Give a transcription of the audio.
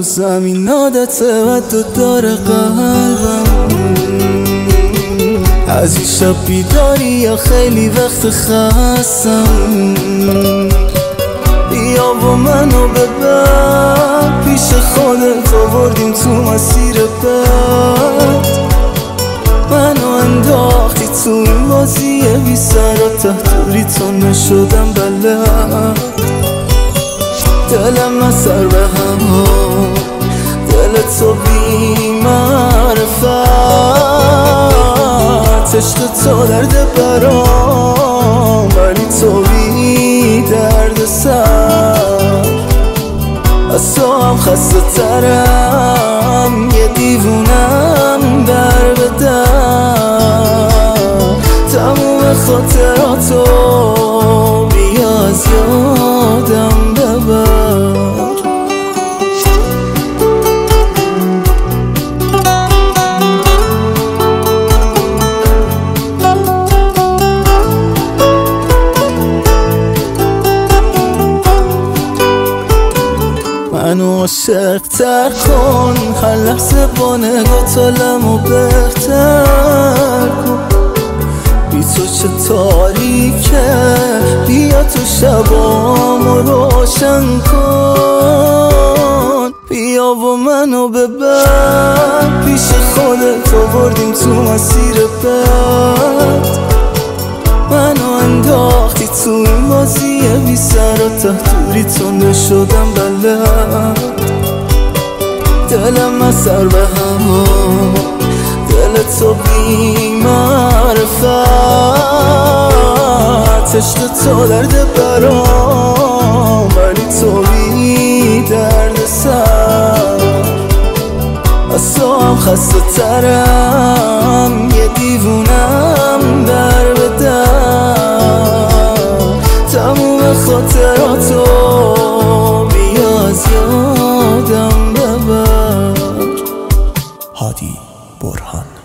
رو زمین عادته و تو داره قلبم. از این شب بیداری یا خیلی وقت خستم. بیا و منو ببر پیش خودت، آوردیم تو مسیر بد. منو انداختی تو این بازی بی سر و تحتوری، تو نشدم بلد. دلم اثر به هم، دل تو بی معرفت. عشق تو درد برام، ولی تو بی درد سر. از تو هم خسته ترم، یه دیوونم در به در. تموم خاطراتو بیا از یادم ببر. منو عاشق تر کن، هر لحظه با نگاه حالمو بهتر کن. بی تو چه تاریکه، بیا تو شبامو روشن کن. بیا و منو ببر پیش خودت، آوردیم تو مسیر بد. منو انداختی تو این بازی بی سر و تحتوری، تو نشدم بلد. دلم اثر به هم، دل تو بی معرفت. عشق تو درد برام، ولی تو بی درد سر. از تو هم خسته ترم، یه دیوونم در به در. تموم خاطراتو بیا از یادم ببر. هادی برهان.